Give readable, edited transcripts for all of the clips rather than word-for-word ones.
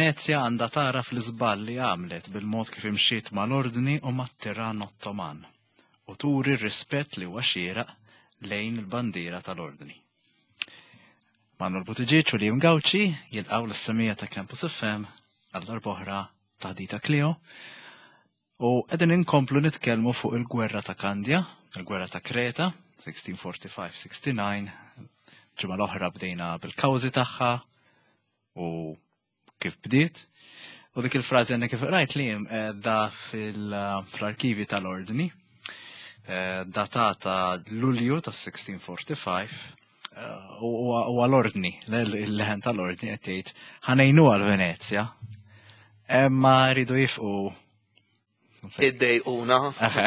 Venezia għandha tara fl-iżball li għamlet bil-mod kif imxiet mal-ordni u mat-tiran Ottoman u turi r-rispett li huwa xieraq lejn il-bandiera tal-ordni. Manuel Buttigieg u Liam Gauci jilqgħu l-semija ta' Campus FM għal darb'oħra taħdita Clio u qegħdin inkomplu nitkellmu fuq il-gwerra ta' Kandja, il-gwerra ta' Kreta, 1645-69, ġimgħa l-oħra bdejna bil-kawżi tagħha u kif bdiet. U dik il-frażi għandna kif rajt li da fl-arkivi tal-ordni, datata Lulju tas-1645, u għal-ordni, l-leħen tal-ordni qed jgħid ħanejnu għal-Venezja, imma rridu jifqu Id-dejquna.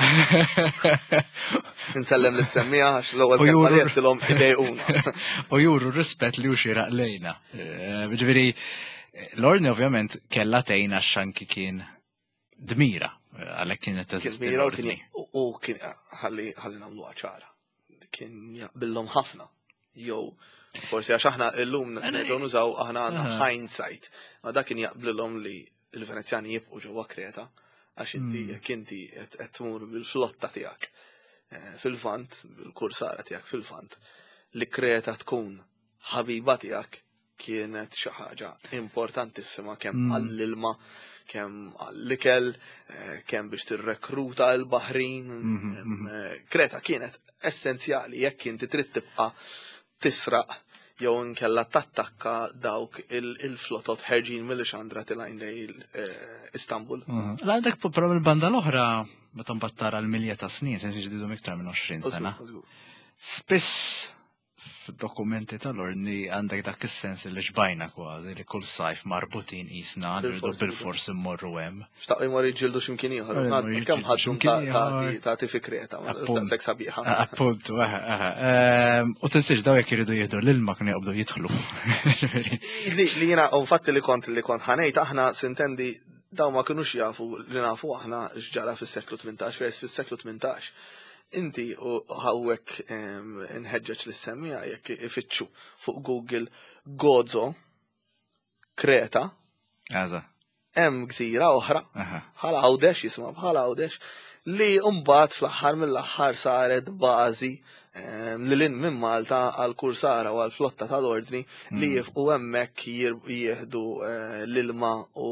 Nsellem l-semmija għax l-ewwel kelma li qedtilhom id-dejquna. U juru r-rispett li hu xieraq lejna. Ġifieri l-ordni ovvjament kellha tgħin għax anki kien dmira għalhekk kienet teżisti l-ordni. U kien ħalli nagħmluha ċara. Kien jaqbillhom ħafna. Jew forsi għax aħna llum nerġgħu nużaw aħna għandna hindsight. Dak kien jaqblilhom li l-Venezjani jibqgħu ġewwa Kreta. Għax inti qed tmur bil-flotta tiegħek fil-Lvant, bil-kursara tiegħek fil-Lvant, li Kreta tkun ħabiba tiegħek kienet xi ħaġa importantissima kemm għall-ilma, kemm għall-ikel, kemm biex tirrekruta l-baħrin. Kreta kienet essenzjali jekk inti trid tibqa' tisraq jew inkella tattakka dawk il-flotot ħerġin mill-Xandra tilgħin lejn Istanbul. Għandek però il-banda l-oħra meta mbagħad tara l-milja ta' snin, se jiġdidhom iktar minn 20 sena. Spiss fid-dokumenti tal-ordni għandek dak is-sens li xbajna kważi li kull sajf marbutin qisna rridu bil-fors immorru hemm. Xtaqgħu jmorru jġildu x'imkien ieħor. Kemm ħadhom tagħti fi Kreta, daqshekk sabiħa. Appunt, u tinsiex daw jekk iridu jieħdu l-ilma kienu jqbdu jidħlu. Li jiena u fatti li kont ħanejt aħna sintendi daw ma kinux jafu li nafu aħna x'ġara fis-seklu 18 vers fis-seklu 18. Inti u ħawek nħeġġeġ l-semmija jekk ifittxu fuq Google Gozo Kreta. Hemm gżira oħra bħala Għawdex jisma' bħala Għawdex li mbagħad fl-aħħar mill-aħħar saret bażi lil minn Malta għal kursara u għal flotta tal-ordni li jifqu hemmhekk jieħdu l-ilma u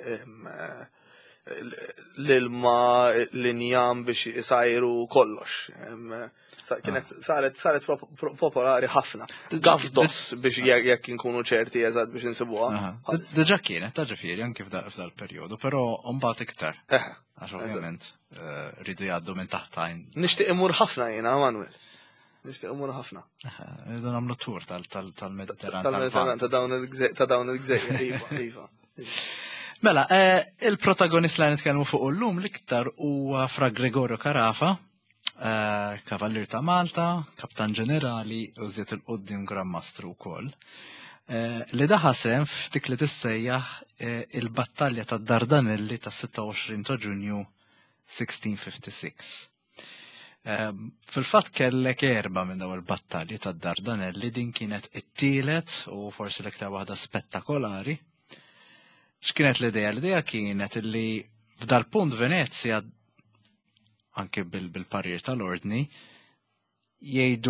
l-ilma l-injam biex jisajru kollox. Saret popolari ħafna. Gafdos biex jekk inkunu ċerti eżatt biex insibuha. Diġà kienet ta' ġifieri anke f'dal perjodu, però mbagħad iktar. Għax ovvjament rridu jgħaddu minn taħtajn. Nixtieq imur ħafna jiena Manuel. Nixtieq imur ħafna. Rridu nagħmlu tur tal-Mediterran. Tal-Mediterran ta' dawn il-gżejjer, iva. Mela, il-protagonist li nitkellmu fuq llum l-iktar huwa Fra Gregorio Carafa, kavallir ta' Malta, kaptan ġenerali u żied il-qudiem Gran Mastru wkoll. Li daħasem f'dik li tissejjaħ il-battalja tad-Dardanelli tas-26 ta' Ġunju 1656. Fil-fatt kellek erba' minn dawn il-battalji tad-Dardanelli din kienet it-tielet u forsi l-iktar waħda spettakolari. X'kienet l-idea? L-idea kienet li f'dal punt Venezia anke bil-parir tal-ordni jgħidu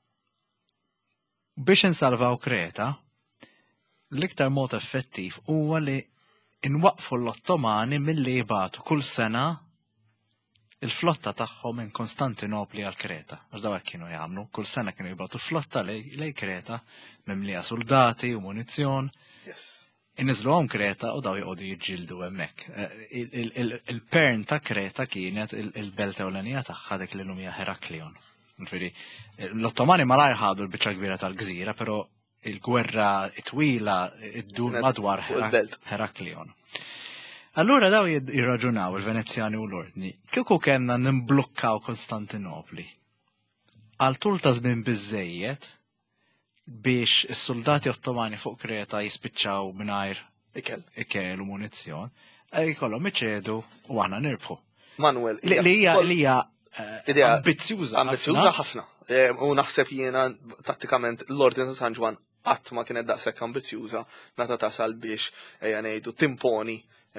biex insalvaw Kreta l-iktar mod effettiv huwa li inwaqfu l-Ottomani milli jibgħatu kull sena il-flotta tagħhom minn Konstantinopli għal Kreta. Għax dawk kienu jagħmlu, kull sena kienu jibgħatu flotta lej Kreta mimlija soldati u munizzjon. Inniżlu għom Kreta u daw jgħodu jġildu hemmhekk. Il-pern ta' Kreta kienet il-belt ewlenija tagħha dik li lumija Heraklion. L-Ottomani malajr ħadu l-biċċa kbira tal-gżira, però il-gwerra twila id-dur madwar Heraklion. Allura daw jirraġunaw il-Venezjani u l-Ordni, kieku kellna nimblukkaw Konstantinopli għal tul ta' żmien biżżejjed biex is-soldati Ottomani fuq Kreta jispiċċaw mingħajr ikel u munizzjon, jkollhom iċedu u aħna nirbħu. Manuel, li hija ambizzjuża ħafna. U naħseb jiena tattikament l-Ordni ta' San Ġwan qatt ma kienet daqshekk ambizjuża meta tasal biex ngħidu timponi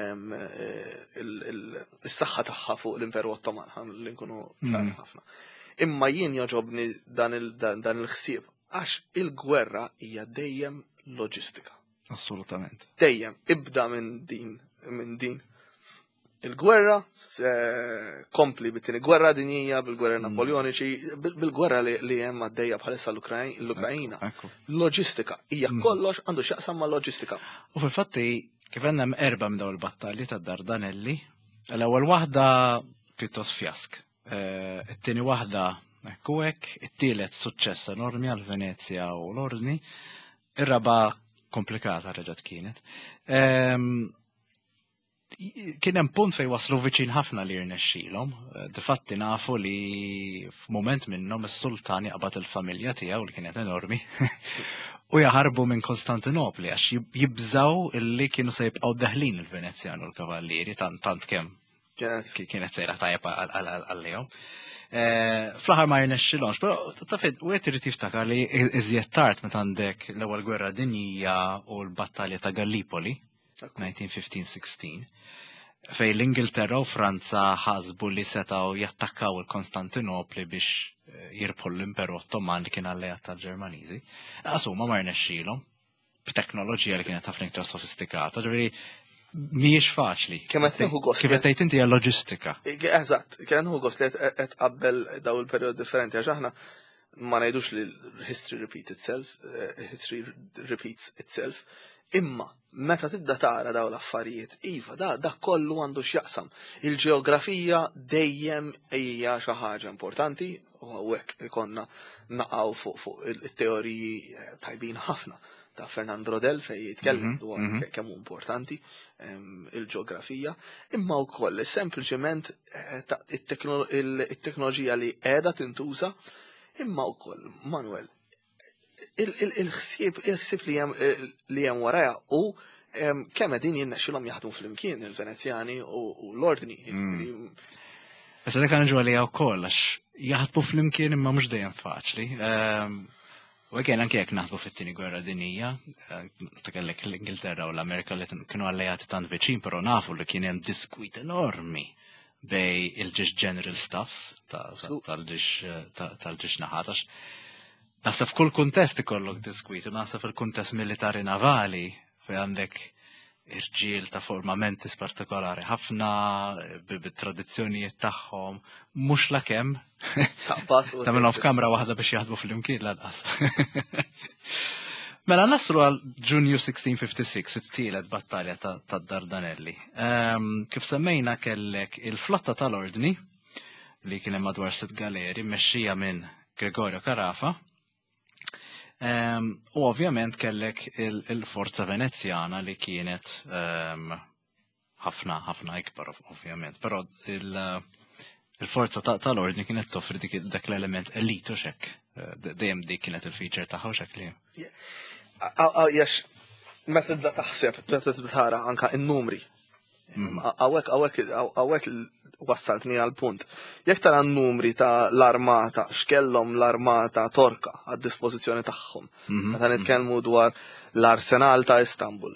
is-saħħa tagħha fuq l-Imperu Ottoman li nkunu ċari ħafna. Imma jien joġobni dan il-ħsieb għax il-gwerra hija dejjem loġistika. Assolutament. Dejjem ibda minn din. Il-gwerra kompli bit-tieni gwerra dinjija, bil-gwerra Napoleoniċi, bil-gwerra li hemm għaddejja bħalissa l-Ukrajina. Loġistika hija kollox għandu x'jaqsam ma' loġistika. U fil-fatti kif hemm 4 minn dawn il-battalji tad-Dardanelli, l-ewwel waħda pjuttost fjask. It-tieni waħda hekk u hekk, it-tielet suċċess enormi għal Venezja u l-Ordni, ir-raba' komplikata reġgħet kienet. Kien hemm punt fejn waslu viċin ħafna li jirnexxielhom. Difatti nafu li f'mument minnhom is-Sultan jaqbad il-familja tiegħu li kienet enormi u jaħarbu minn Kostantinopli għax jibżaw illi kienu se jibqgħu daħlin il-Venezjanu l-kavallieri tant kemm kienet sejra tajjeb għalihom. Fl-aħħar ma jirnexxilhomx, però tafid wieħed irid jiftakar li iżjed tard meta għandek l-ewwel gwerra dinjija u l-battalja ta' Gallipoli 1915-16 fej l-Ingilterra u Franza ħasbu li setgħu jattakkaw il-Kostantinopli biex jirbħu l-Imperu Ottoman li kien allejat tal-Ġermaniżi. Huma ma rnexxielhom b'teknoloġija li kienet ħafna iktar sofistikata, ġifieri mhijiex faċli. Kemm qed nieħu gost. Kif qed tgħid inti hija loġistika. Eżatt, kien nieħu gost li qed qabbel daw il-perjod differenti għax aħna ma ngħidux li history repeats itself, imma meta tibda tara daw l-affarijiet, iva, da kollu għandu x'jaqsam. Il-ġeografija dejjem hija xi ħaġa importanti u hekk ikonna naqgħu fuq it-teoriji tajbin ħafna ta' Fernand Rodel fejn jitkellem dwar kemm hu importanti il-ġeografija, imma wkoll sempliċement it-teknoloġija li qiegħda tintuża, imma wkoll Manuel il-ħsieb li hemm waraja u kemm qegħdin jinnexxilhom jaħdmu flimkien il-Venezjani u l-Ordni. Issa dak nġu għalija wkoll għax jaħdmu flimkien imma mhux dejjem faċli. U għekjen anke jekk naħsbu fit-tieni gwerra dinjija, ta' kellek l-Ingilterra u l-Amerika li kienu allejati tant viċin, però nafu li kien hemm diskwit enormi bej il-ġiex General Staffs tal-ġiex naħat. Naħseb f'kull kuntest ikollok diskwit, u naħseb fil-kuntest militari navali fejn għandek irġiel ta' formamentis partikolari ħafna bit-tradizzjonijiet tagħhom mhux lakemm tagħmilhom f'kamra waħda biex jaħdmu fl-imkien lanqas. Mela naslu għal Ġunju 1656, it-tielet battalja tad-Dardanelli. Kif semmejna kellek il-flotta tal-Ordni li kien hemm madwar 6 galeri mmexxija minn Gregorio Carafa. U ovvjament kellek il-forza venezjana li kienet ħafna ikbar ovvjament, però il-forza tal-Ordni kienet toffri dak l-element elitu xek. Dejjem dik kienet il-feature tagħha xek li. Jax, meta tibda taħseb, meta tibda tara anka n-numri. Għawek wassaltni għal-punt. Jekk tara n-numri ta' l-armata, x'kellhom l-armata torka għad-dispożizzjoni tagħhom. Meta nitkellmu dwar l-arsenal ta' Istanbul,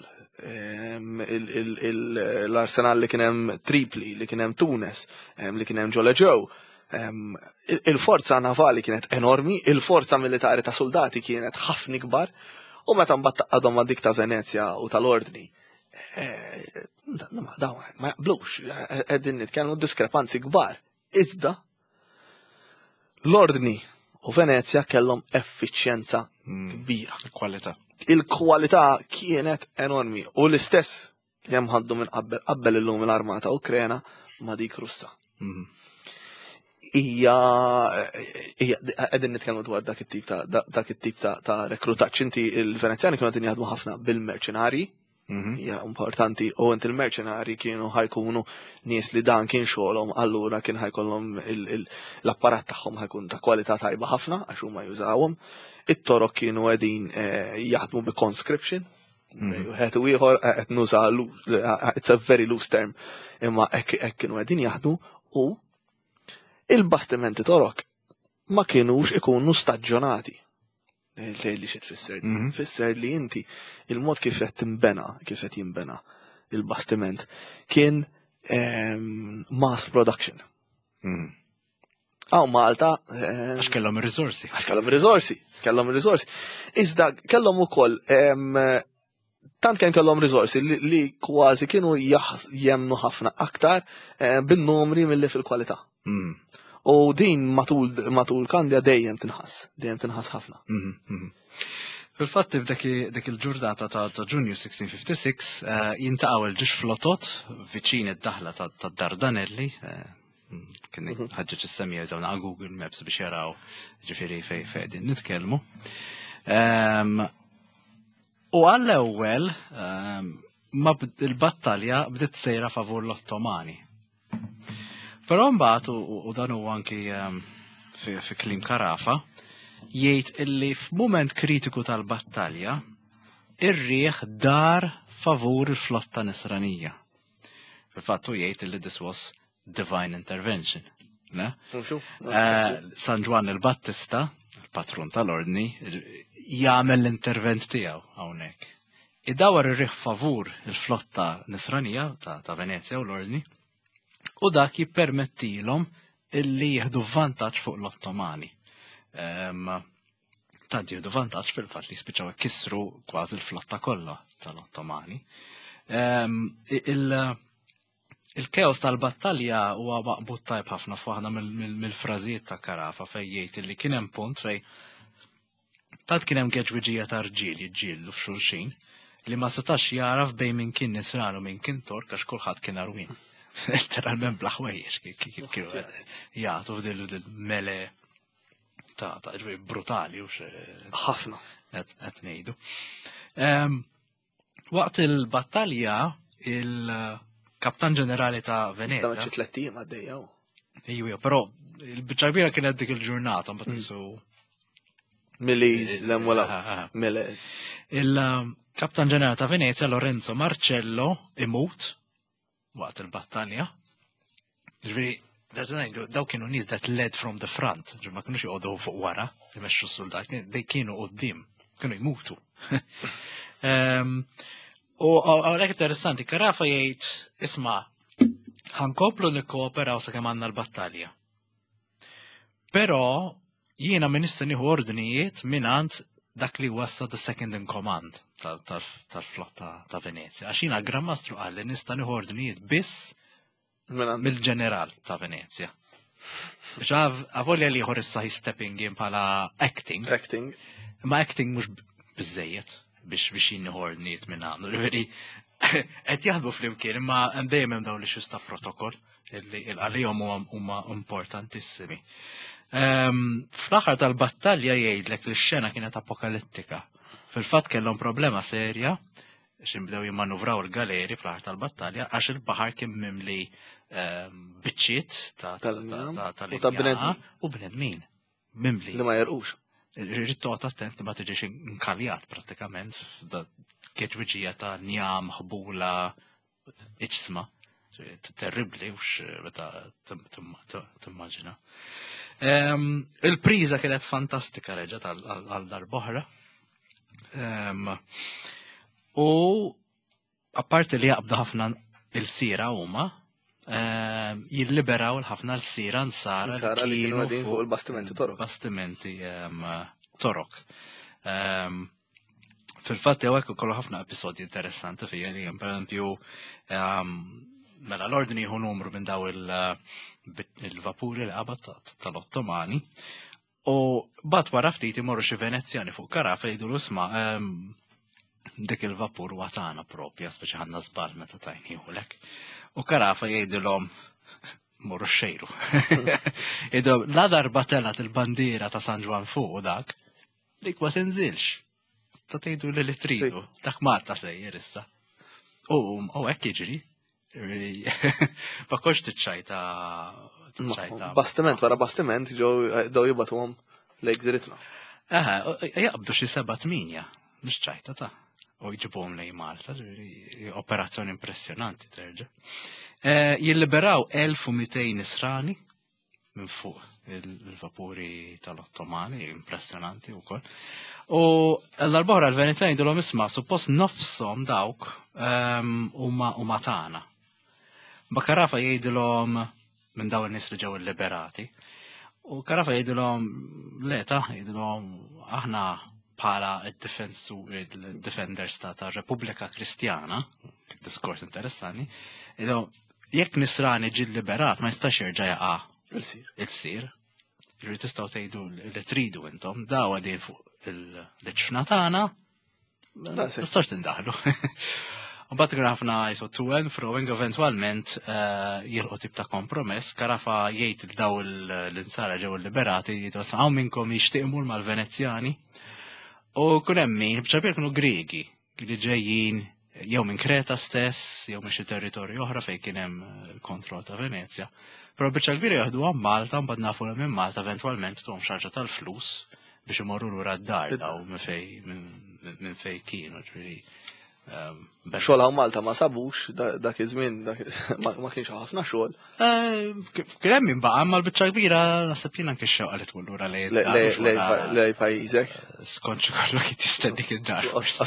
l-arsenal li kien hemm Tripli, li kien hemm Tunis, li kien hemm Ġoleġew. Il-forza navali kienet enormi, il-forza militari ta' soldati kienet ħafna kbar, u meta mbagħad taqgħadhom ma' dik ta' Venezja u tal-Ordni. Ma jaqblux, qegħdin nitkellmu diskrepanzi kbar. Iżda l-Ordni u Venezja kellhom effiċjenza kbira. Il-kwalità kienet enormi u l-istess hemm ħaddu minn qabel illum l-armata Ukrena ma' dik Russa. Qegħdin nitkellmu dwar dak it-tip ta' rekrutaġġ. Inti il-Venezjani kienu qegħdin jaħdmu ħafna bil-merċenari. Ja, importanti, u il-merċenari kienu ħajkunu nies li dan kien xogħolhom, allura kien ħajkollhom l-apparat tagħhom ħajkun ta' kwalità tajba ħafna għax huma jużawhom. It-torok kienu qegħdin jaħdmu bi conscription. Wieħed u ieħor qed nuża it's a very loose term, imma hekk kienu qegħdin jaħdmu u il-bastimenti torok ma kienux ikunu staġġjonati. Li xi tfisser. Tfisser li inti il-mod kif qed jinbena il-bastiment kien mass production. Malta Għax kellhom ir-riżorsi. kellhom riżorsi. Iżda kellhom ukoll tant kien kellhom riżorsi li kważi kienu jemnu ħafna aktar bin-numri milli fil-kwalità. U din matul Kandja dejjem tinħass ħafna. Fil-fatt dik il-ġurnata ta' Ġunju 1656 jintaqgħu il-ġiex flotot viċin id-daħla ta' Dardanelli. Kien ħaġġeġ is-semmi jeżawna għal Google Maps biex jaraw ġifieri fejn qegħdin nitkellmu. U għall-ewwel il-battalja bdiet sejra favur l-Ottomani. Però mbagħad u dan huwa anki fi kliem Karafa jgħid illi f'mument kritiku tal-battalja ir-riħ dar favur il-flotta nisranija. Fil-fatt hu jgħid illi this was divine intervention. San Juan il-Battista, il-patrun tal-ordni, jagħmel l-intervent tiegħu hawnhekk. Idawar ir-riħ favur il-flotta nisranija ta' Venezia u l-ordni u dak jippermettilhom illi jieħdu vantaġġ fuq l-Ottomani. Tant jieħdu vantaġġ fil-fatt li spiċċaw ikkissru kważi l-flotta kollha tal-Ottomani. Il-keos tal-battalja huwa maqbud tajb ħafna f'waħda mill-frażijiet ta' Karafa fejn jgħid li kien hemm punt fejn tant kien hemm geġwiġija ta' rġiel jiġġieldu f'xulxin li ma setax jaraf bejn min kien nisran u min kien Tork għax kulħadd kien arwin. Letteralment bla ħwejjex kienu jagħtu f'dil mele ta' brutali u ħafna qed ngħidu. Waqt il-battalja il-Kaptan Ġenerali ta' Venezia. Dawn xi 3 ijiem għaddejja. Ejju, però il-biċċa kbira kienet dik il-ġurnata mbagħad nisu Miliz, l-emwala, Miliz. Il-Kaptan Ġenerali ta' Venezia, Lorenzo Marcello, imut waqt il-battalja. Ġviri, daw kienu nies that led from the front, ma kienux jgħodu fuq wara, jmexxu s-soldat, dej kienu qoddim, kienu jmutu. U għalhekk interessanti, Karafa jgħid, isma' ħankoplu nikkooperaw sakemm għandna l-battalja. Però jiena min nista' nieħu ordnijiet mingħand dak li wassa the second in command tal-flotta ta' Venezia. Għax jiena Grammastru qal li nista' nieħu ordnijiet biss mill-ġeneral ta' Venezia. Biex għavolja li jħor issa stepping in bħala acting. Ma acting mhux biżejjed biex jinnieħu ordnijiet minn għandu. Ġifieri qed jaħdmu flimkien imma dejjem hemm dawn li xista protokoll li għalihom huma importantissimi. Fl-aħħar tal-battalja jgħidlek li x-xena kienet apokalittika. Fil-fatt kellhom problema serja x'inbdew jimmanuvraw il-galeri fl-aħħar tal-battalja għax il-baħar kien mimli biċċiet tal-injana u bnedmin mimli. Li ma jerqux. Irrid toqgħod attent li ma tiġix inkaljat prattikament f'geġwiġija ta' njam, ħbula, iġsma. Terribli meta timmaġina. Il-priża kienet fantastika reġgħet għal darb'oħra. U apparti li jaqbdu ħafna il-sira huma jilliberaw ħafna l-sira nsara li kienu għadin fuq il-bastimenti torok. Bastimenti torok. Fil-fatt hekk kollu ħafna episodji interessanti fija li per esempio mela l-ordni jieħu numru minn daw il-vapuri li qabad tal-Ottomani u bat wara ftit imorru xi Venezjani fuq Karafa jgħidu l-isma' dik il-vapur watana propja speċi ħanna żball meta tajniehulek. U Karafa jgħidilhom morru xejru. Jgħidu la darba telat il-bandiera ta' San Ġwan fuq dak dik ma tinżilx. Ta' tgħidu li tridu, dak Malta sejjer issa. U hekk jiġri. Bakkox tiċċajta. Bastiment wara bastiment ġew jibatuhom lejk żiritna. Jaqbdu xi 7-8, mhux ċajta ta' u jġibuhom lejn Malta, operazzjoni impressjonanti terġa'. Jilliberaw 1200 nisrani minn fuq il-vapuri tal-Ottomani, impressjonanti u koll. U l-arbora l-Venezjani dilom isma, suppost nofsom dawk u matana. Ma Karafa jgħidilhom minn daw il-nis li ġew liberati. U Karafa jgħidilhom leta, jgħidilhom aħna bħala il-defenders ta' Repubblika Kristjana, diskors interessanti, jekk nisrani ġi liberat ma jistax jerġa' jaqa' il-sir. Ġuri tistgħu tgħidu li tridu intom, daw għadin fuq il-ċfna tagħna, ma tistax tindaħlu. U bat ħafna jisu to and froing eventualment jilqu tip ta' kompromess, Karafa jgħid daw l-insara ġew liberati, jgħidu għaw minnkom jixtieq imur mal-Venezjani. U kun hemm min b'ċabir kienu Griegi li ġejjin jew minn Kreta stess, jew minn xi territorju oħra fejn kien hemm kontroll ta' Venezja. Però biċċa kbira jaħdu għam Malta, mbagħad nafu minn Malta eventwalment tuhom xarġa tal-flus biex imorru lura d-dar daw minn fejn kienu ġifieri. Xogħol hawn Malta ma sabux dak iż-żmien ma kienx ħafna xogħol. Kien hemm min baqa' imma l-biċċa kbira naħseb jien anke x-xewqa li tmur lura lej pajjiżek. Skont xi kollok jistendik id-dar.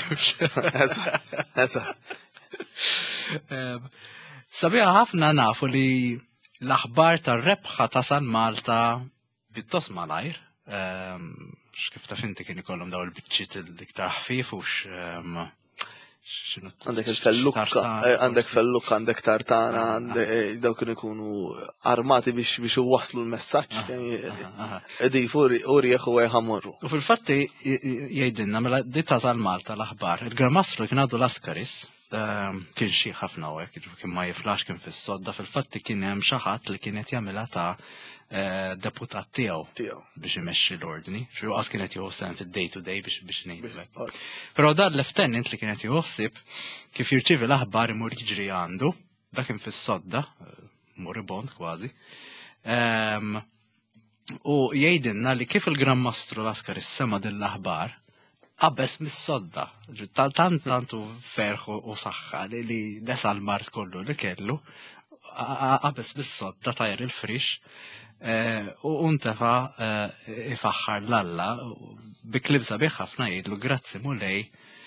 Sabiħa ħafna nafu li l-aħbar tar-rebħa ta' San Malta bit-tos malajr. X'kif taf inti kien ikollhom daw il-biċċiet l-iktar ħfief u għandek il-fellukka, għandek tartana, daw kienu ikunu armati biex waslu l-messaġġ. Edif urieħ u għamorru. U fil-fatti jgħidilna mela di ta' Malta l-aħbar. Il-Gramastru kien għadu l-Askaris, kien xi ħafna hekk, kien ma jiflax kien fis-sodda, fil-fatti kien hemm xi ħadd li kienet jagħmilha ta' deputat tiegħu biex imexxi l-ordni, xi kienet jħossem fid-day to day biex ngħidlek. Però dan l-lieutenant li kienet jħossib kif jirċievi l-aħbar imur jiġri għandu, dak kien fis-sodda, moribond kważi. U jgħidilna li kif il-Grammastru l-Askaris sema din l-aħbar qabbes mis-sodda, tantu ferħu u saħħa li nesa l-mart kollu li kellu, qabbes mis-sodda tajr il-frix. U untefa ifaħħar l-alla, bi klib sabiħ ħafna jgħidlu grazzi mulej,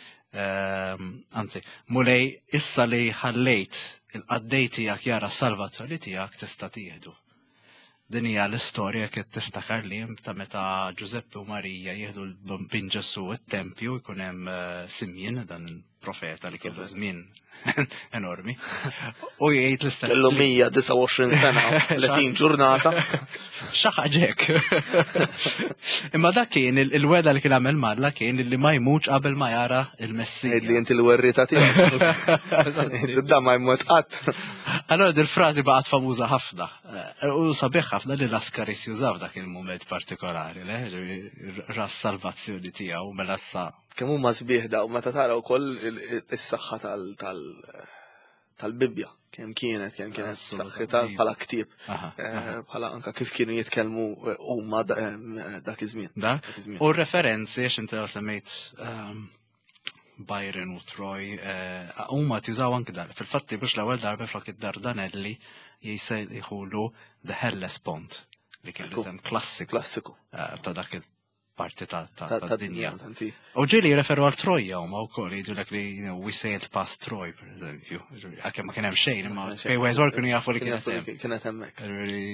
anzi, mulej issa li ħallejt il-qaddej tiegħek jara s-salvazzjoni tiegħek tista' tieħdu. Din hija l-istorja kif tiftakar li ta' meta Giuseppe u Marija jieħdu l-bambin Ġesu it-tempju jkun hemm Simjin dan il-profeta li kellu żmien enormi. U jgħid l-istess. Kellu 129 sena, 30 ġurnata. Xaħġek. Imma dak kien il-weda li kien għamel Marla kien li ma jmutx qabel ma jara il-Messija. Li inti l-werrita tiegħek. Da ma jmut qatt. Allora dil-frażi baqgħet famuża ħafna. U sabiħ ħafna li l-Askaris jużaw dak il-mument partikolari, ras salvazzjoni tiegħu mela issa. Kemm huma sbieħ daw meta tara wkoll is-saħħa tal-Bibja kemm kienet saħħitha bħala ktieb bħala anke kif kienu jitkellmu huma dak iż-żmien. U referenzi għax inti semmejt Byron u Troy huma tużaw anke dan. Fil-fatti biex l-ewwel darba flok id-Dardanelli jgħidu The Hellespont li kien isem klassiku ta' dak il-parti ta' dinja. U ġieli jirreferu għal Troja huma wkoll jgħidulek li we sailed past Troy, per eżempju. Għakemm ma kien hemm xejn, imma fejn kienu jafu li kienet hemmhekk.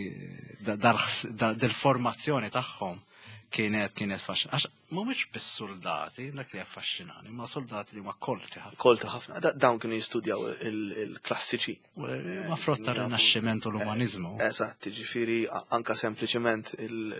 Dil-formazzjoni tagħhom kienet faxxina. Għax mhumiex bis-soldati, dak li affaxxinani, ma soldati li huma kolti ħafna. Kolti ħafna. Dawn kienu jistudjaw il-klassiċi. Ma frott tar-Rinaxximent u l-Umaniżmu. Eżatt, ġifieri anke sempliċement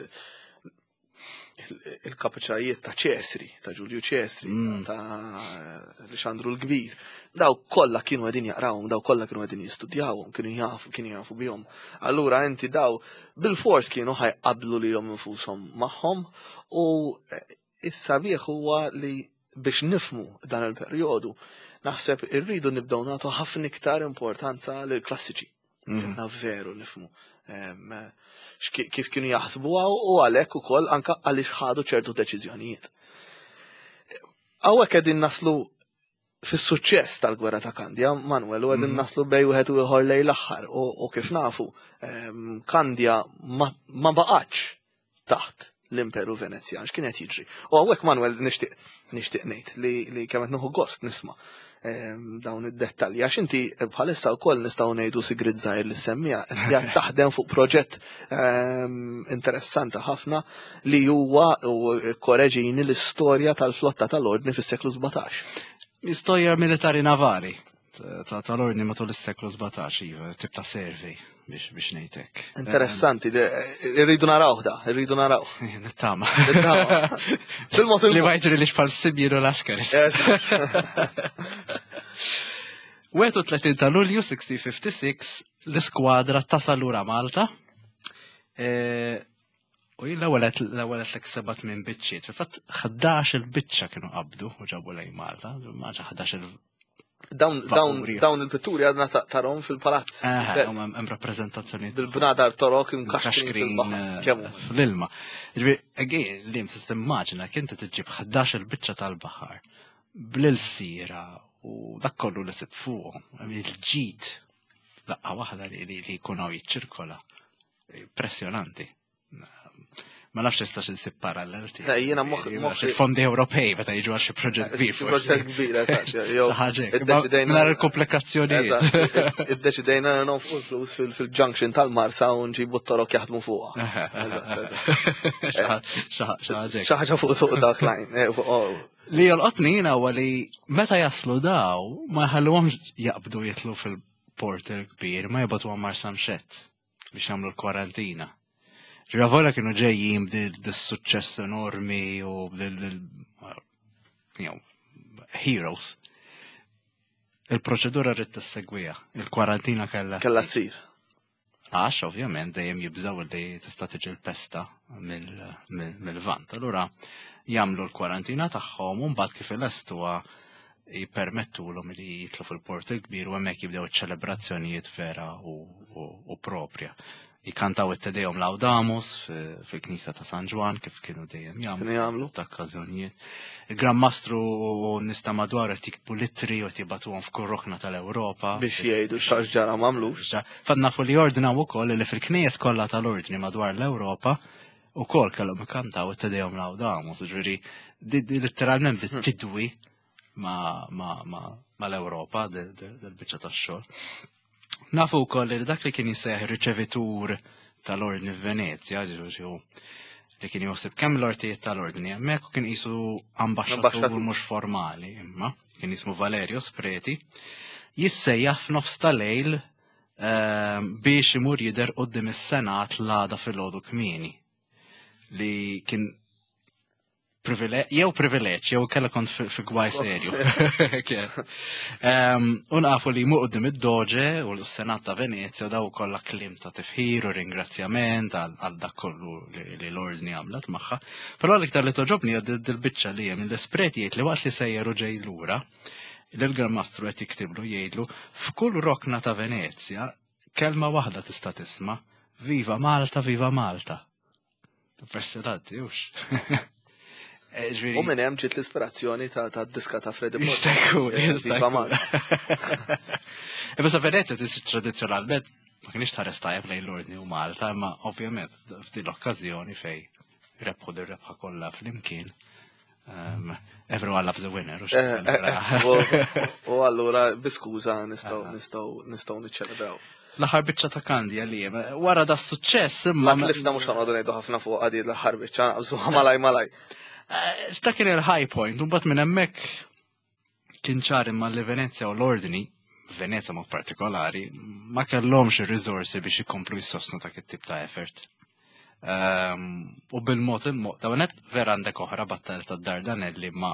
il-kapaċajiet ta' Ċesri, ta' Ġulju Ċesri, ta' Alexandru l-Kbir. Daw kollha kienu qegħdin jaqrawhom, daw kollha kienu qegħdin jistudjawhom, kienu jafu bihom. Allura inti daw bil-fors kienu ħajqablu lilhom infushom magħhom u is-sabiħ huwa li biex nifmu dan il-perjodu naħseb irridu nibdew nagħtu ħafna iktar importanza lill klassiċi. Veru nifmu kif kienu jaħsbuha u għalhekk ukoll anke għaliex ħadu ċertu deċiżjonijiet. Hawnhekk qegħdin naslu fis-suċċess tal-gwerra ta' Kandja, Manuel, u għedin naslu bej wieħed u ieħor lejn l-aħħar. U kif nafu, Kandja ma baqgħetx taħt l-Imperu Venezjan, x'kien qed jiġri. U hawnhekk Manuel nixtieq ngħid li kemm qed nieħu gost nisma' dawn id-dettalji. Għax inti bħalissa wkoll nistgħu ngħidu Sigrid Żgħir li semmija qed taħdem fuq proġett interessanti ħafna li huwa korreġini l-istorja tal-flotta tal-ordni fis-seklu 17. Istorja militari navali tal-ordni matul is-seklu 17, iva, tip ta' servi biex ngħidlek. Interessanti, irridu narawh da, irridu narawh. Nittama. Fil-mod Li ma jġri li xbal Sibjiru l-askaris. 31 ta' Lulju 1656 l-iskwadra tasal lura Malta. U l-ewwel l-ek sebat minn biċċiet. Fil-fatt 11 il-biċċa kienu qabdu u ġabu lejn Malta, maġa 11 Dawn il-pitturi għadna tarom fil-palazz. Hemm rappreżentazzjoni. Bil-bnadar torok imkaxkrin fil-baħar. Fl-ilma. Again, li timmaġina kien tiġġib 11 il-biċċa tal-baħar bl-ilsira u dak kollu li sib fuqhom. Il-ġid laqqa waħda li jkun jiċċirkola. Impressjonanti. Ma nafx istax insib parallel tiegħek. Jiena moħħi fondi Ewropej meta jiġu għal xi proġett kbir. Proġett kbir, eżatt. Mingħajr il-komplikazzjonijiet. Iddeċidejna nofqu flus fil-junction tal-Marsa u nġibu t-torok jaħdmu fuqha. Xi ħaġa fuq dak lajn. Li jolqotni jiena huwa li meta jaslu daw ma jħalluhomx jaqbdu jitlu fil-port il-kbir, ma jibgħatuhom Marsa Mxett biex jagħmlu l-kwarantina. Ġravora kienu ġejjin b'dil-suċċess enormi u heroes. Il-proċedura rrid tissegwija, il-kwarantina kellha ssir. Għax ovvjament dejjem jibżgħu li tista' tiġi l-pesta mill-vant. Allura jagħmlu l-kwarantina tagħhom u mbagħad kif ilestuha jippermettulhom li jitlu fil-port il-kbir u hemmhekk jibdew iċ-ċelebrazzjonijiet vera u propria. Jikantaw it-tedejhom Laudamus fil-Knisja ta' San Ġwan kif kienu dejjem jagħmlu ta' okkażjonijiet. Il-Gran Mastru nista' madwar qed jiktbu littri u qed jibgħatuhom f'kull roħna tal-Ewropa biex jgħidu x'ġara m'għamlux. Fadnafu li jordnaw ukoll li fil-knejjes kollha tal-ordni madwar l-Ewropa ukoll kellhom ikantaw it-tedejhom Laudamus, ġifieri literalment tidwi mal-Ewropa del-biċċa tax-xogħol. Nafu wkoll li dak li kien jisseħ riċevitur tal-ordni f'Venezja, li kien joħsib kemm l-ortijiet tal-ordni, hemmhekk kien qisu ambaxxatur mhux formali, imma kien jismu Valerio Spreti, jissejjaħ f'nofs tal-lejl biex imur jidher quddiem is-Senat l-għada fil-għodu kmieni. Li kien privileġġ, jew kellha kont fi gwaj serju. U nafu li jmur qudiem id-Doġe u l-Senat ta' Venezja daw kollha kliem ta' tifħir u ringrazzjament għal dak kollu li l-ordni għamlet magħha. Però l-iktar li toġobni dil-biċċa li hemm l-Espreti jgħid li waqt li sejjer u ġej lura, l-Gran Mastru qed jiktiblu jgħidlu f'kull rokna ta' Venezja kelma waħda tista' tisma' Viva Malta, Viva Malta. Impressionanti, hux. U minn hemm ġiet l-ispirazzjoni ta' diska ta' Freddie Mercury. Imma sa Venezia tisir tradizzjonalment ma kienx tħares tajjeb lejn l-ordni u Malta, imma ovvjament f'din l-okkażjoni fej rebħu dir-rebħa kollha flimkien. Everyone loves a winner. U allura biskuża nistgħu niċċelebraw. L-aħħar biċċa ta' Kandja li wara da' suċċess imma. Ma tlifna mhux ħanoqgħdu ngħidu ħafna fuq għadi l-aħħar biċċa naqbżuha malaj. Sta kien il-high point, un bat minn hemmhekk kien ċar imma li Venezia u l-ordni, Venezia mod partikolari, ma kellhomx ir-riżorsi biex ikomplu jissostnu ta' tip ta' effort. U bil-mod dawnhekk vera għandek oħra battal ta' Dardanelli ma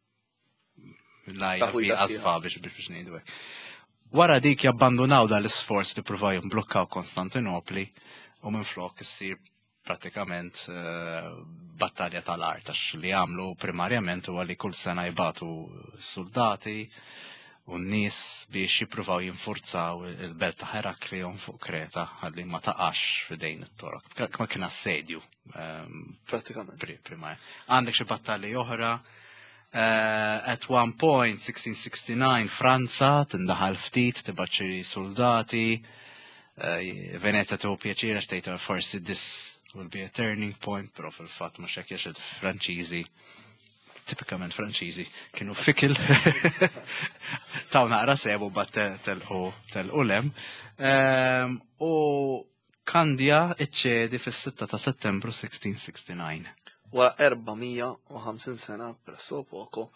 lajja fi għażfa biex ngħidu hekk. Wara dik jabbandunaw dal-isforz li pruvaw jimblukkaw Konstantinopli u minflok issir pratikament battalja tal-art għax li għamlu primarjament huwa li kull sena jibatu soldati u n-nies biex jippruvaw jinfurzaw il-belt ta' Heraklion fuq Kreta għalli ma taqax f'idejn it-torok. Ma kien assedju. Pratikament. Għandek xi battalji oħra At one point, 1669, Franza tindaħal ftit tibgħat xi soldati. Venezia tu pjaċira xtejta forsi this will be a turning point, però fil-fatt mhux hekk jaxed Franċiżi. Tipikament Franċiżi kienu fikil taw naqra sebu bat telqu lem. U Kandja iċċedi fis-6 ta' Settembru 1669. Wara 450 sena presso poco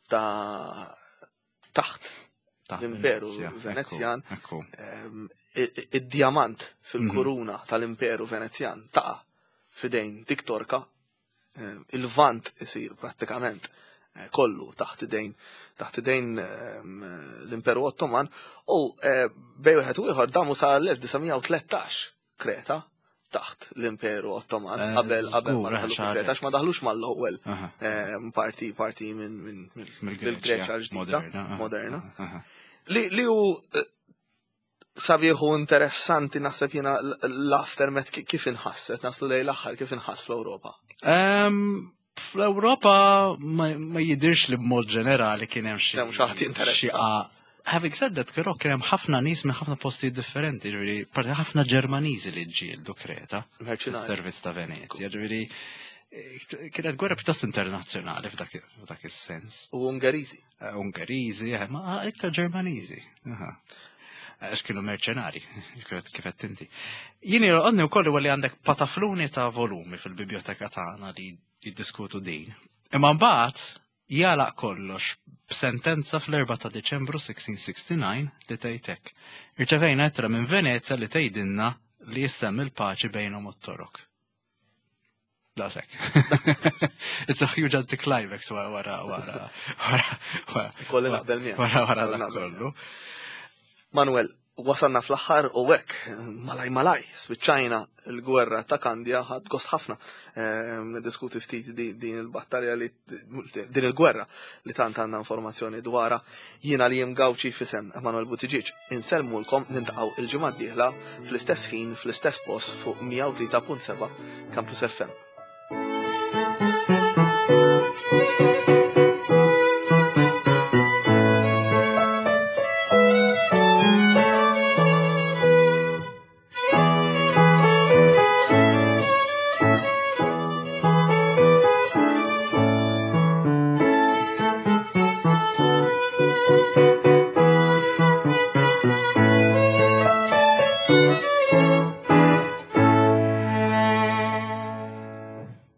taħt l-Imperu Venezjan, id-diamant fil-kuruna tal-Imperu Venezjan taqa' fidejn dik Torka, il-vant isir prattikament kollu taħt idejn l-Imperu Ottoman u bej wieħed u ieħor damu sa l-1913 Kreta taħt l-Imperu Ottoman qabel ma daħlu Kreta għax ma daħlux mal-ewwel parti minn mill-Greċja ġdida moderna. Li hu sabiħu interessanti naħseb jiena l-aftermath kif inħasset, naslu lejn l-aħħar kif inħass fl-Ewropa. Fl-Ewropa ma jidirx li b'mod ġenerali kien hemm xi Having said that, kien hemm ħafna nies minn ħafna postijiet differenti, ġifieri parti ħafna Ġermaniżi li ġieldu Kreta, is-servizz ta' Venezja, ġifieri kienet gwerra pjuttost internazzjonali f'dak is-sens. U Ungariżi. Ungariżi, ma iktar Ġermaniżi. Għax kienu merċenari, kif qed inti. Jien għandni wkoll li għandek patafluni ta' volumi fil-biblioteka tagħna li jiddiskutu din. Imma mbagħad jalaq kollox b'sentenza fl-4 ta' Deċembru 1669 li tgħidlek. Irċevejna ittra minn Venezja li tgħidilna li jissemm il-paċi bejnhom u t-Torok. Dasek. It's a huge anticlimax wara kolli naqbel miegħek. Wara kollu. Manuel, wasalna fl-aħħar u hekk malaj spiċċajna l-gwerra ta' Kandja ħadd gost ħafna niddiskuti ftit din il-battalja li din il-gwerra li tant għandna informazzjoni dwarha. Jiena li Gawċi fisem Manuel Buttigieg insellmulkom nintaqgħu il-ġimgħa d-dieħla fl-istess ħin fl-istess post fuq 103.7 Campus FM.